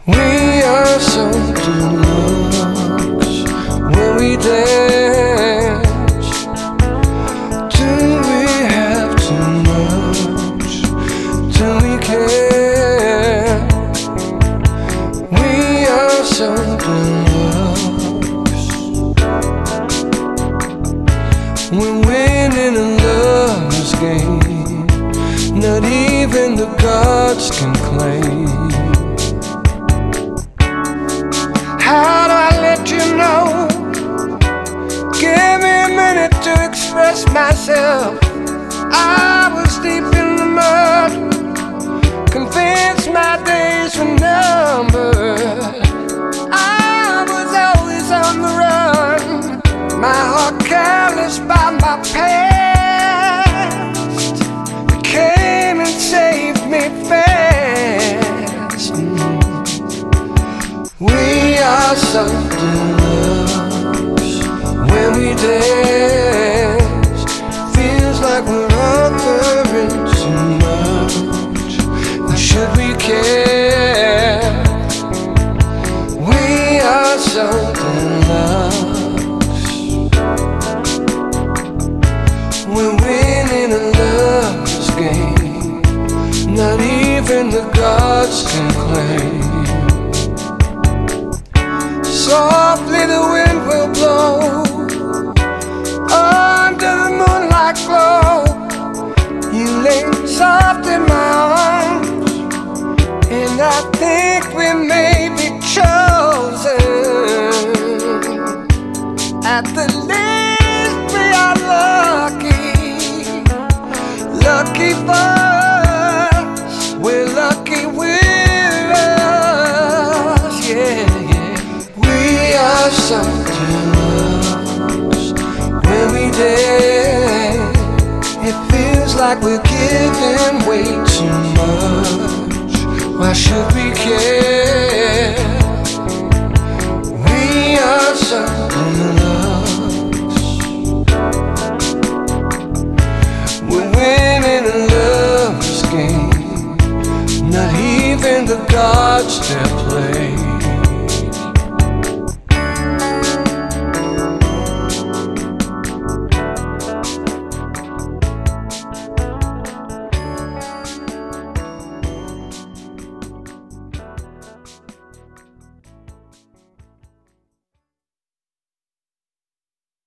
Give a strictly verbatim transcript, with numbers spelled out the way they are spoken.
We are so deluxe when we dance. Do we have too much? Do we care? We are so deluxe. We're winning a lover's game. Not even the gods can claim. How do I let you know? Give me a minute to express myself. I was deep in the mud, convinced my days were numbered. I was always on the run, my heart careless by my past. You came and saved me fast. We are so deluxe when we dance. Feels like we're offering too much. Why should we care? We are so deluxe. We're winning a lover's game. Not even the gods can claim. Softly the wind will blow under the moonlight glow. You lay soft in my arms, and I think we may be chosen. At the least we are lucky, lucky for us. We're lucky with us, yeah. We are so deluxe when we dance. It feels like we're giving way too much. Why should we care? We are so deluxe. We're winning a lover's game. Not even the gods dare play.